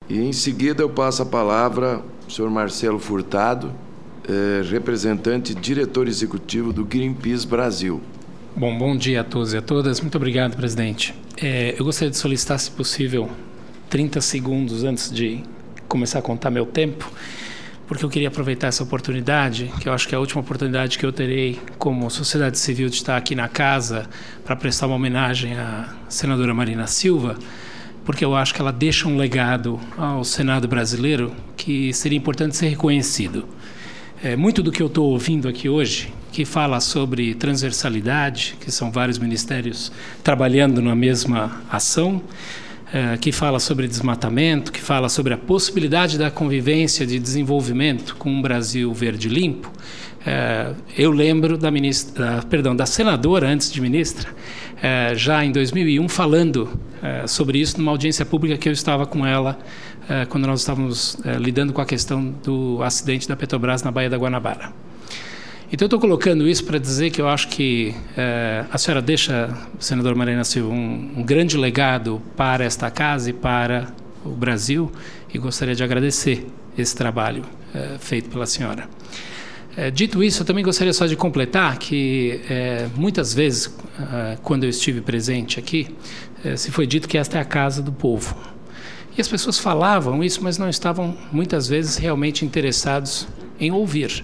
E em seguida eu passo a palavra ao senhor Marcelo Furtado, representante diretor executivo do Greenpeace Brasil. Bom dia a todos e a todas. Muito obrigado, presidente. Eu gostaria de solicitar, se possível, 30 segundos antes de começar a contar meu tempo, porque eu queria aproveitar essa oportunidade, que eu acho que é a última oportunidade que eu terei como sociedade civil de estar aqui na casa para prestar uma homenagem à senadora Marina Silva, porque eu acho que ela deixa um legado ao Senado brasileiro que seria importante ser reconhecido. Muito do que eu estou ouvindo aqui hoje, que fala sobre transversalidade, que são vários ministérios trabalhando na mesma ação, que fala sobre desmatamento, que fala sobre a possibilidade da convivência de desenvolvimento com um Brasil verde limpo. Eu lembro da senadora, antes de ministra, já em 2001, falando sobre isso numa audiência pública que eu estava com ela quando nós estávamos lidando com a questão do acidente da Petrobras na Baía da Guanabara. Então, eu estou colocando isso para dizer que eu acho que a senhora deixa, senador Marina Silva, um grande legado para esta casa e para o Brasil, e gostaria de agradecer esse trabalho feito pela senhora. Dito isso, eu também gostaria só de completar que muitas vezes, quando eu estive presente aqui, se foi dito que esta é a casa do povo. E as pessoas falavam isso, mas não estavam, muitas vezes, realmente interessados em ouvir.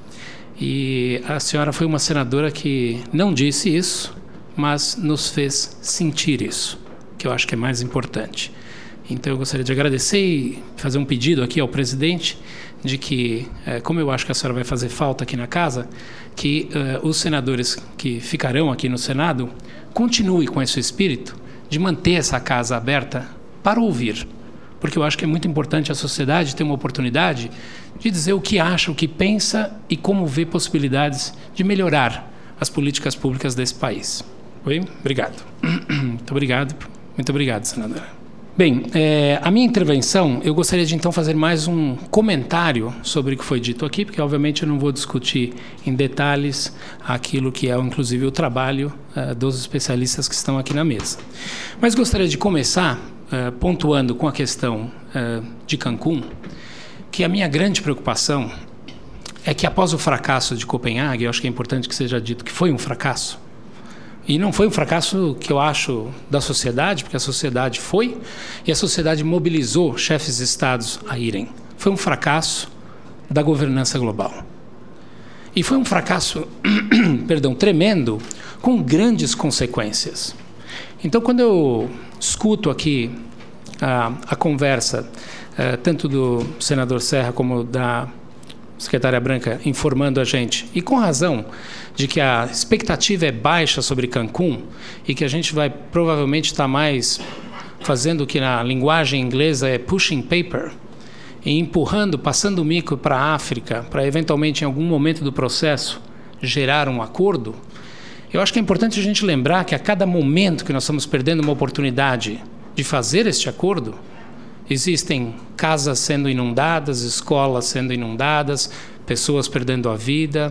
E a senhora foi uma senadora que não disse isso, mas nos fez sentir isso, que eu acho que é mais importante. Então, eu gostaria de agradecer e fazer um pedido aqui ao presidente de que, como eu acho que a senhora vai fazer falta aqui na casa, que os senadores que ficarão aqui no Senado continuem com esse espírito de manter essa casa aberta para ouvir. Porque eu acho que é muito importante a sociedade ter uma oportunidade de dizer o que acha, o que pensa e como vê possibilidades de melhorar as políticas públicas desse país. Oi? Obrigado. Muito obrigado, senadora. Bem, a minha intervenção, eu gostaria de então fazer mais um comentário sobre o que foi dito aqui, porque obviamente eu não vou discutir em detalhes aquilo que é inclusive o trabalho dos especialistas que estão aqui na mesa. Mas gostaria de começar pontuando com a questão de Cancún, que a minha grande preocupação é que após o fracasso de Copenhague, eu acho que é importante que seja dito que foi um fracasso, e não foi um fracasso que eu acho da sociedade, porque a sociedade foi, e a sociedade mobilizou chefes de estados a irem. Foi um fracasso da governança global. E foi um fracasso, tremendo, com grandes consequências. Então, quando eu escuto aqui a conversa, tanto do senador Serra como da secretária Branca informando a gente, e com razão, de que a expectativa é baixa sobre Cancún e que a gente vai provavelmente estar mais fazendo o que na linguagem inglesa é pushing paper, e empurrando, passando o mico para a África, para eventualmente em algum momento do processo gerar um acordo. Eu acho que é importante a gente lembrar que a cada momento que nós estamos perdendo uma oportunidade de fazer este acordo, existem casas sendo inundadas, escolas sendo inundadas, pessoas perdendo a vida,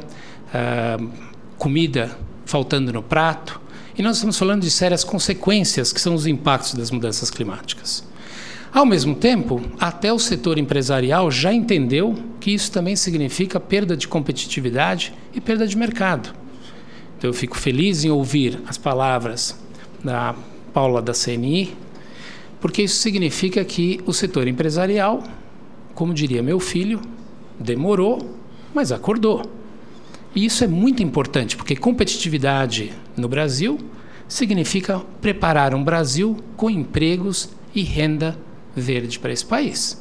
comida faltando no prato. E nós estamos falando de sérias consequências, que são os impactos das mudanças climáticas. Ao mesmo tempo, até o setor empresarial já entendeu que isso também significa perda de competitividade e perda de mercado. Então, eu fico feliz em ouvir as palavras da Paula da CNI, porque isso significa que o setor empresarial, como diria meu filho, demorou, mas acordou. E isso é muito importante, porque competitividade no Brasil significa preparar um Brasil com empregos e renda verde para esse país.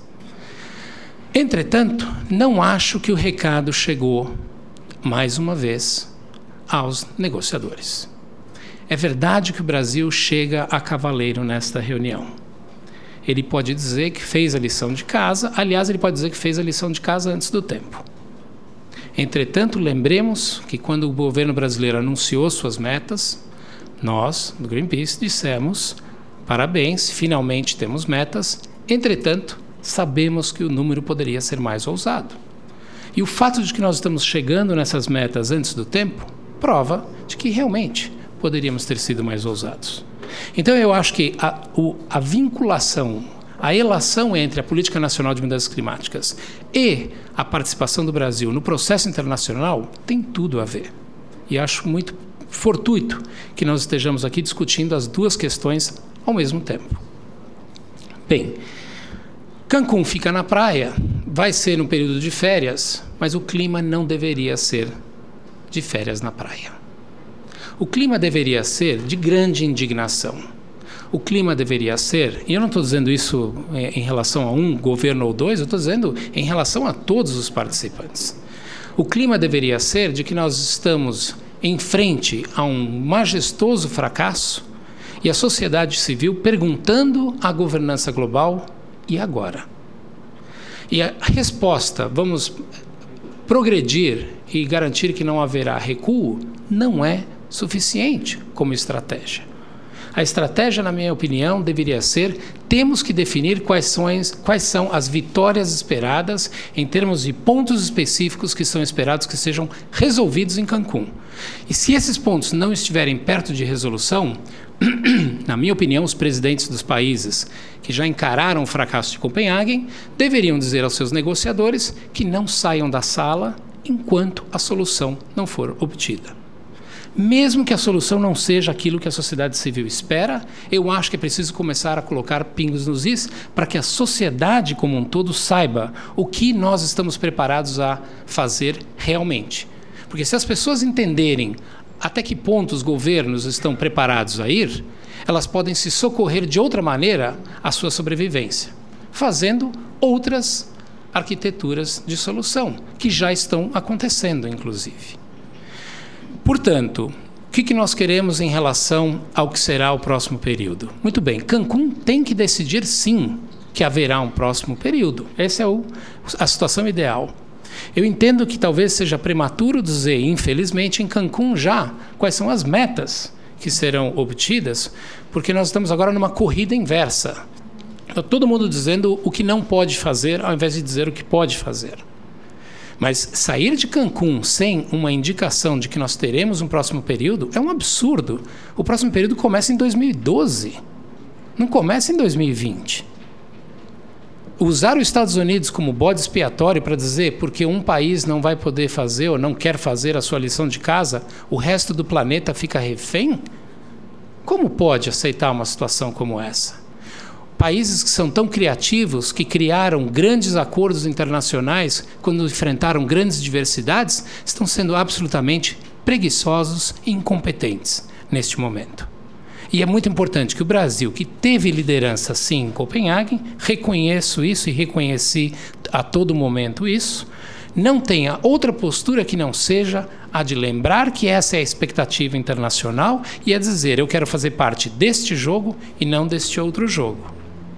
Entretanto, não acho que o recado chegou, mais uma vez, aos negociadores. É verdade que o Brasil chega a cavaleiro nesta reunião. Ele pode dizer que fez a lição de casa, aliás, ele pode dizer que fez a lição de casa antes do tempo. Entretanto, lembremos que quando o governo brasileiro anunciou suas metas, nós, do Greenpeace, dissemos: parabéns, finalmente temos metas. Entretanto, sabemos que o número poderia ser mais ousado. E o fato de que nós estamos chegando nessas metas antes do tempo prova de que realmente poderíamos ter sido mais ousados. Então, eu acho que a vinculação, a relação entre a Política Nacional de Mudanças Climáticas e a participação do Brasil no processo internacional tem tudo a ver. E acho muito fortuito que nós estejamos aqui discutindo as duas questões ao mesmo tempo. Bem, Cancún fica na praia, vai ser no período de férias, mas o clima não deveria ser de férias na praia. O clima deveria ser de grande indignação. O clima deveria ser, e eu não estou dizendo isso em relação a um governo ou dois, eu estou dizendo em relação a todos os participantes. O clima deveria ser de que nós estamos em frente a um majestoso fracasso e a sociedade civil perguntando à governança global: e agora? E a resposta, vamos progredir e garantir que não haverá recuo, não é suficiente como estratégia. A estratégia, na minha opinião, deveria ser: temos que definir quais são as vitórias esperadas em termos de pontos específicos que são esperados que sejam resolvidos em Cancún. E se esses pontos não estiverem perto de resolução, na minha opinião, os presidentes dos países que já encararam o fracasso de Copenhague deveriam dizer aos seus negociadores que não saiam da sala enquanto a solução não for obtida. Mesmo que a solução não seja aquilo que a sociedade civil espera, eu acho que é preciso começar a colocar pingos nos is para que a sociedade como um todo saiba o que nós estamos preparados a fazer realmente. Porque se as pessoas entenderem até que ponto os governos estão preparados a ir, elas podem se socorrer de outra maneira à sua sobrevivência, fazendo outras arquiteturas de solução, que já estão acontecendo, inclusive. Portanto, o que nós queremos em relação ao que será o próximo período? Muito bem, Cancún tem que decidir, sim, que haverá um próximo período. Essa é a situação ideal. Eu entendo que talvez seja prematuro dizer, infelizmente, em Cancún já, quais são as metas que serão obtidas, porque nós estamos agora numa corrida inversa. Está todo mundo dizendo o que não pode fazer, ao invés de dizer o que pode fazer. Mas sair de Cancún sem uma indicação de que nós teremos um próximo período é um absurdo. O próximo período começa em 2012, não começa em 2020. Usar os Estados Unidos como bode expiatório para dizer porque um país não vai poder fazer ou não quer fazer a sua lição de casa, o resto do planeta fica refém? Como pode aceitar uma situação como essa? Países que são tão criativos, que criaram grandes acordos internacionais quando enfrentaram grandes diversidades, estão sendo absolutamente preguiçosos e incompetentes neste momento. E é muito importante que o Brasil, que teve liderança sim em Copenhague, reconheço isso e reconheci a todo momento isso, não tenha outra postura que não seja a de lembrar que essa é a expectativa internacional e a dizer: eu quero fazer parte deste jogo e não deste outro jogo.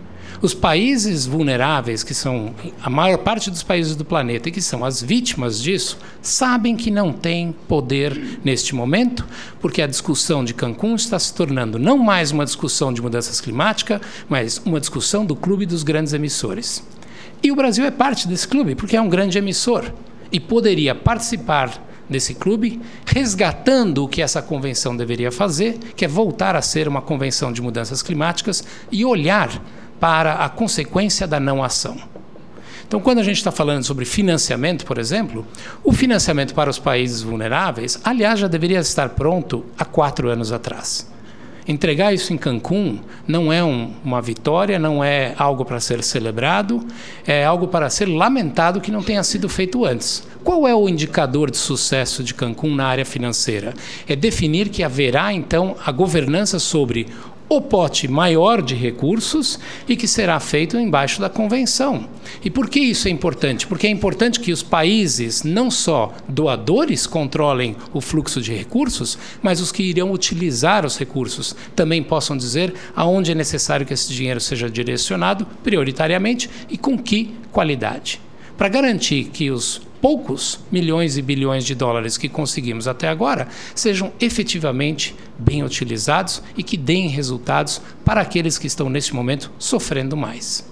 Os países vulneráveis, que são a maior parte dos países do planeta e que são as vítimas disso, sabem que não têm poder neste momento, porque a discussão de Cancún está se tornando não mais uma discussão de mudanças climáticas, mas uma discussão do clube dos grandes emissores. E o Brasil é parte desse clube, porque é um grande emissor e poderia participar desse clube, resgatando o que essa convenção deveria fazer, que é voltar a ser uma convenção de mudanças climáticas e olhar para a consequência da não ação. Então, quando a gente está falando sobre financiamento, por exemplo, o financiamento para os países vulneráveis, aliás, já deveria estar pronto há 4 anos atrás. Entregar isso em Cancún não é uma vitória, não é algo para ser celebrado, é algo para ser lamentado que não tenha sido feito antes. Qual é o indicador de sucesso de Cancún na área financeira? É definir que haverá, então, a governança sobre o pote maior de recursos e que será feito embaixo da convenção. E por que isso é importante? Porque é importante que os países, não só doadores, controlem o fluxo de recursos, mas os que irão utilizar os recursos também possam dizer aonde é necessário que esse dinheiro seja direcionado prioritariamente e com que qualidade. Para garantir que os poucos milhões e bilhões de dólares que conseguimos até agora sejam efetivamente bem utilizados e que deem resultados para aqueles que estão, neste momento, sofrendo mais.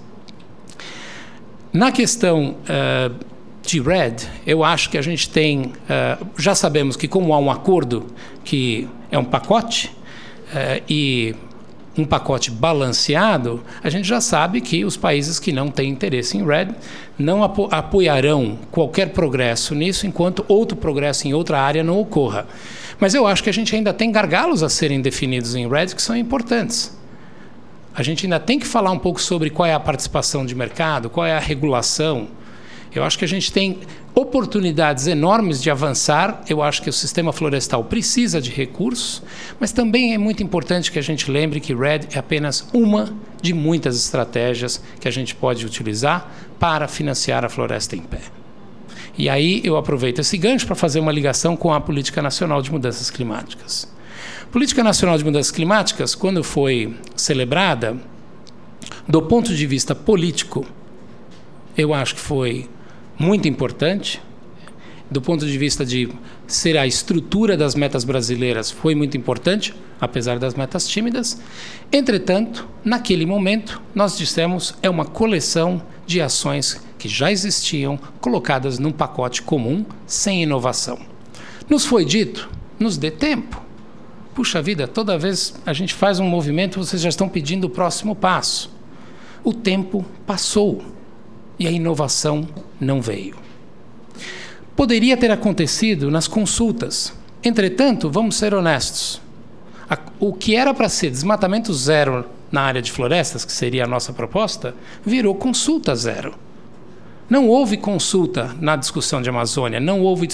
Na questão de REDD, eu acho que a gente tem... já sabemos que, como há um acordo que é um pacote, e um pacote balanceado, a gente já sabe que os países que não têm interesse em RED não apoiarão qualquer progresso nisso, enquanto outro progresso em outra área não ocorra. Mas eu acho que a gente ainda tem gargalos a serem definidos em RED que são importantes. A gente ainda tem que falar um pouco sobre qual é a participação de mercado, qual é a regulação. Eu acho que a gente tem oportunidades enormes de avançar. Eu acho que o sistema florestal precisa de recursos, mas também é muito importante que a gente lembre que RED é apenas uma de muitas estratégias que a gente pode utilizar para financiar a floresta em pé. E aí eu aproveito esse gancho para fazer uma ligação com a Política Nacional de Mudanças Climáticas. A Política Nacional de Mudanças Climáticas, quando foi celebrada, do ponto de vista político, eu acho que foi muito importante. Do ponto de vista de ser a estrutura das metas brasileiras, foi muito importante, apesar das metas tímidas. Entretanto, naquele momento, nós dissemos é uma coleção de ações que já existiam, colocadas num pacote comum, sem inovação. Nos foi dito, nos dê tempo. Puxa vida, toda vez a gente faz um movimento, vocês já estão pedindo o próximo passo. O tempo passou e a inovação não veio. Poderia ter acontecido nas consultas. Entretanto, vamos ser honestos. O que era para ser desmatamento zero na área de florestas, que seria a nossa proposta, virou consulta zero. Não houve consulta na discussão de Amazônia, não houve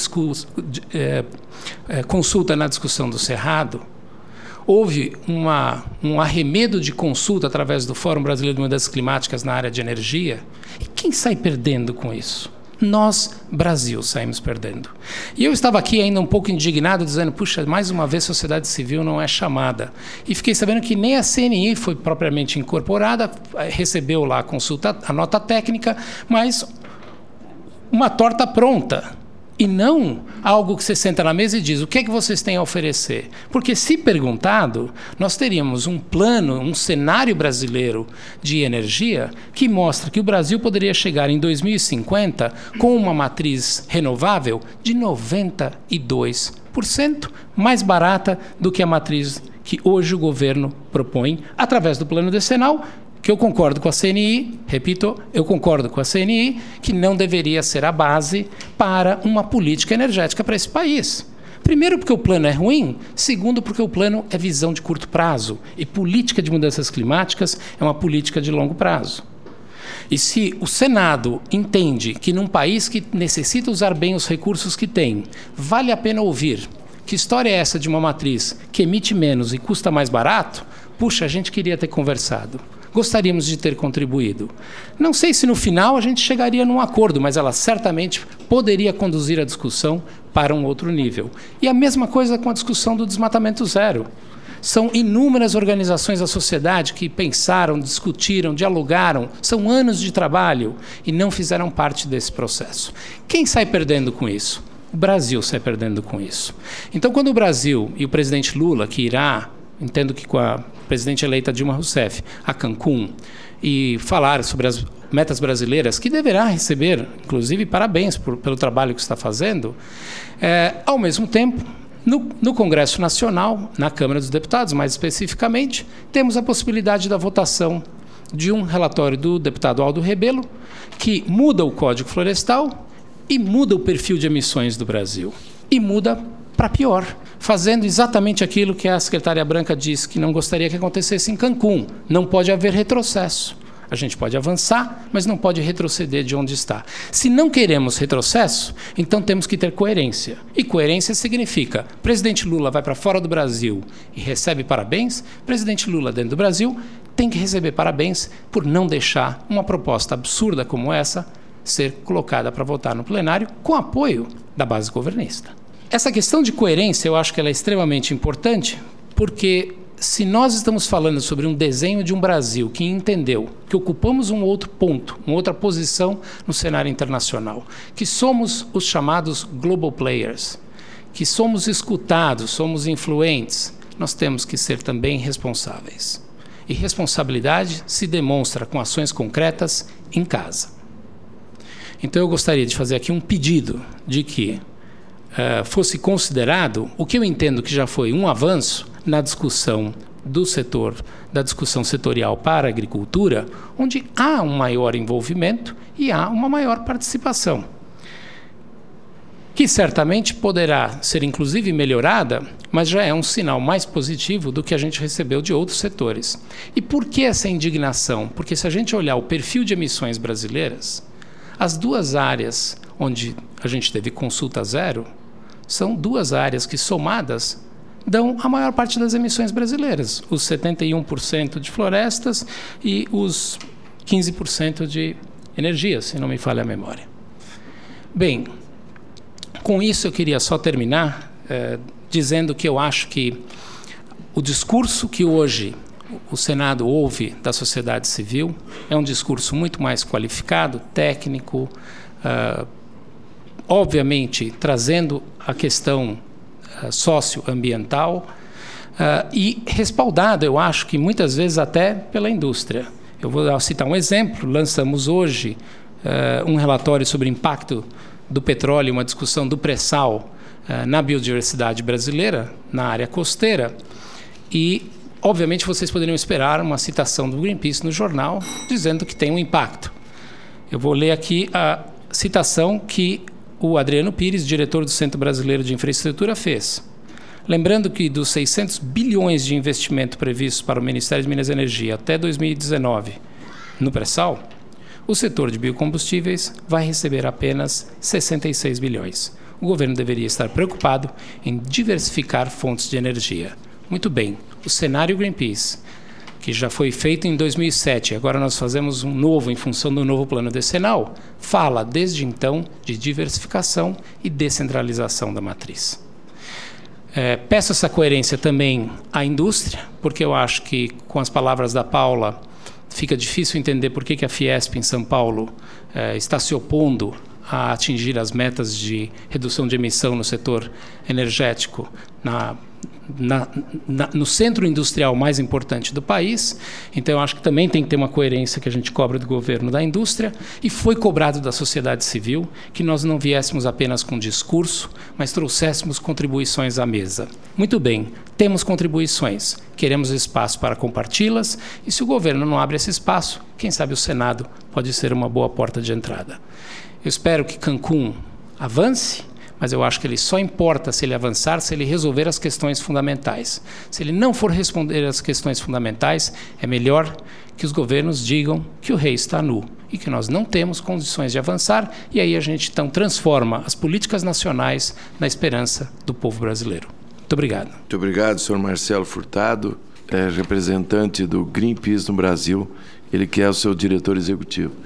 consulta na discussão do Cerrado. Houve um arremedo de consulta através do Fórum Brasileiro de Mudanças Climáticas na área de energia. E quem sai perdendo com isso? Nós, Brasil, saímos perdendo. E eu estava aqui ainda um pouco indignado, dizendo, puxa, mais uma vez a sociedade civil não é chamada. E fiquei sabendo que nem a CNI foi propriamente incorporada, recebeu lá a consulta, a nota técnica, mas uma torta pronta. E não algo que você senta na mesa e diz, o que é que vocês têm a oferecer? Porque, se perguntado, nós teríamos um plano, um cenário brasileiro de energia que mostra que o Brasil poderia chegar em 2050 com uma matriz renovável de 92% mais barata do que a matriz que hoje o governo propõe através do plano decenal, que eu concordo com a CNI, repito, eu concordo com a CNI, que não deveria ser a base para uma política energética para esse país. Primeiro, porque o plano é ruim. Segundo, porque o plano é visão de curto prazo. E política de mudanças climáticas é uma política de longo prazo. E se o Senado entende que num país que necessita usar bem os recursos que tem, vale a pena ouvir que história é essa de uma matriz que emite menos e custa mais barato, puxa, a gente queria ter conversado. Gostaríamos de ter contribuído. Não sei se no final a gente chegaria num acordo, mas ela certamente poderia conduzir a discussão para um outro nível. E a mesma coisa com a discussão do desmatamento zero. São inúmeras organizações da sociedade que pensaram, discutiram, dialogaram. São anos de trabalho e não fizeram parte desse processo. Quem sai perdendo com isso? O Brasil sai perdendo com isso. Então, quando o Brasil e o presidente Lula, que irá, entendo que com a presidente eleita Dilma Rousseff, a Cancún, e falar sobre as metas brasileiras, que deverá receber, inclusive, parabéns pelo trabalho que está fazendo, ao mesmo tempo, no Congresso Nacional, na Câmara dos Deputados, mais especificamente, temos a possibilidade da votação de um relatório do deputado Aldo Rebelo, que muda o Código Florestal e muda o perfil de emissões do Brasil. E muda para pior, fazendo exatamente aquilo que a secretária Branca disse que não gostaria que acontecesse em Cancún. Não pode haver retrocesso. A gente pode avançar, mas não pode retroceder de onde está. Se não queremos retrocesso, então temos que ter coerência. E coerência significa, presidente Lula vai para fora do Brasil e recebe parabéns, presidente Lula dentro do Brasil tem que receber parabéns por não deixar uma proposta absurda como essa ser colocada para votar no plenário com apoio da base governista. Essa questão de coerência, eu acho que ela é extremamente importante, porque se nós estamos falando sobre um desenho de um Brasil que entendeu que ocupamos um outro ponto, uma outra posição no cenário internacional, que somos os chamados global players, que somos escutados, somos influentes, nós temos que ser também responsáveis. E responsabilidade se demonstra com ações concretas em casa. Então eu gostaria de fazer aqui um pedido de que fosse considerado o que eu entendo que já foi um avanço na discussão do setor, da discussão setorial para a agricultura, onde há um maior envolvimento e há uma maior participação, que certamente poderá ser inclusive melhorada, mas já é um sinal mais positivo do que a gente recebeu de outros setores. E por que essa indignação? Porque se a gente olhar o perfil de emissões brasileiras, as duas áreas onde a gente teve consulta zero são duas áreas que, somadas, dão a maior parte das emissões brasileiras, os 71% de florestas e os 15% de energia, se não me falha a memória. Bem, com isso eu queria só terminar dizendo que eu acho que o discurso que hoje o Senado ouve da sociedade civil é um discurso muito mais qualificado, técnico, obviamente trazendo a questão socioambiental e respaldado, eu acho que muitas vezes até pela indústria. Eu vou citar um exemplo. Lançamos hoje um relatório sobre o impacto do petróleo, uma discussão do pré-sal na biodiversidade brasileira, na área costeira, e obviamente vocês poderiam esperar uma citação do Greenpeace no jornal dizendo que tem um impacto. Eu vou ler aqui a citação que o Adriano Pires, diretor do Centro Brasileiro de Infraestrutura, fez. Lembrando que dos 600 bilhões de investimento previstos para o Ministério de Minas e Energia até 2019 no pré-sal, o setor de biocombustíveis vai receber apenas 66 bilhões. O governo deveria estar preocupado em diversificar fontes de energia. Muito bem, o cenário Greenpeace, que já foi feito em 2007, agora nós fazemos um novo em função do novo plano decenal, fala desde então de diversificação e descentralização da matriz. Peço essa coerência também à indústria, porque eu acho que, com as palavras da Paula, fica difícil entender por que a Fiesp em São Paulo está se opondo a atingir as metas de redução de emissão no setor energético no centro industrial mais importante do país. Então, eu acho que também tem que ter uma coerência que a gente cobra do governo, da indústria, e foi cobrado da sociedade civil que nós não viéssemos apenas com discurso, mas trouxéssemos contribuições à mesa. Muito bem, temos contribuições, queremos espaço para compartilhá-las, e se o governo não abre esse espaço, quem sabe o Senado pode ser uma boa porta de entrada. Eu espero que Cancún avance, mas eu acho que ele só importa se ele avançar, se ele resolver as questões fundamentais. Se ele não for responder às questões fundamentais, é melhor que os governos digam que o rei está nu e que nós não temos condições de avançar, e aí a gente então transforma as políticas nacionais na esperança do povo brasileiro. Muito obrigado. Muito obrigado, senhor Marcelo Furtado, representante do Greenpeace no Brasil, ele que é o seu diretor executivo.